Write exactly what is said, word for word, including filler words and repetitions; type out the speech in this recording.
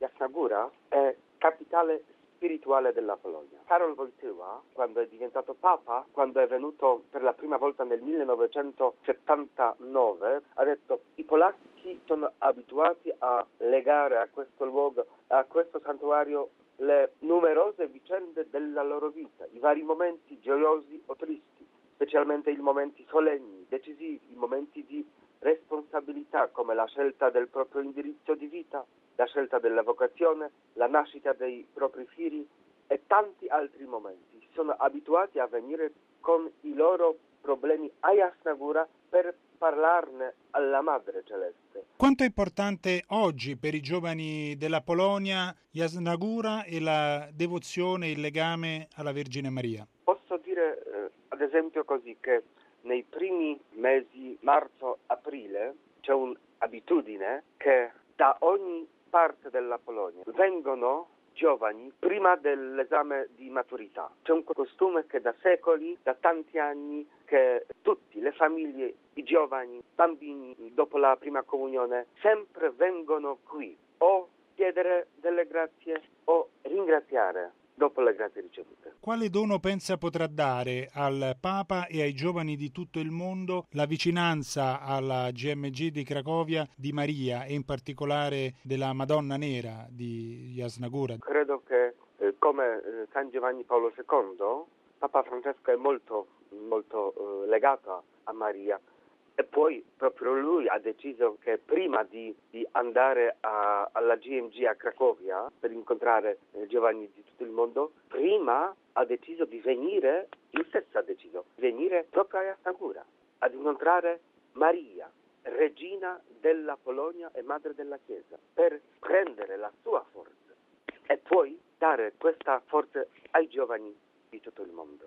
Jasna Góra è capitale spirituale della Polonia. Karol Wojtyła, quando è diventato Papa, quando è venuto per la prima volta nel millenovecentosettantanove, ha detto: i polacchi sono abituati a legare a questo luogo, a questo santuario, le numerose vicende della loro vita, i vari momenti gioiosi o tristi, specialmente i momenti solenni, decisivi, i momenti di responsabilità come la scelta del proprio indirizzo di vita, la scelta della vocazione, la nascita dei propri figli e tanti altri momenti. Si sono abituati a venire con i loro problemi a Jasna Góra per parlarne alla Madre Celeste. Quanto è importante oggi per i giovani della Polonia Jasna Góra e la devozione, il legame alla Vergine Maria? Posso dire eh, ad esempio così che nei primi mesi marzo-aprile c'è un'abitudine che da ogni parte della Polonia vengono giovani prima dell'esame di maturità. C'è un costume che da secoli, da tanti anni, che tutti, le famiglie, i giovani, i bambini, dopo la prima comunione, sempre vengono qui o chiedere delle grazie o ringraziare dopo le grazie ricevute. Quale dono pensa potrà dare al Papa e ai giovani di tutto il mondo la vicinanza alla G M G di Cracovia di Maria e in particolare della Madonna Nera di Jasna Góra? Credo che eh, come eh, San Giovanni Paolo secondo, Papa Francesco è molto, molto eh, legato a Maria. E poi proprio lui ha deciso che prima di, di andare a, alla G M G a Cracovia per incontrare eh, giovani di tutto il mondo, prima ha deciso di venire, lui stesso ha deciso, di venire proprio a Jasna Góra, ad incontrare Maria, regina della Polonia e madre della Chiesa, per prendere la sua forza e poi dare questa forza ai giovani di tutto il mondo.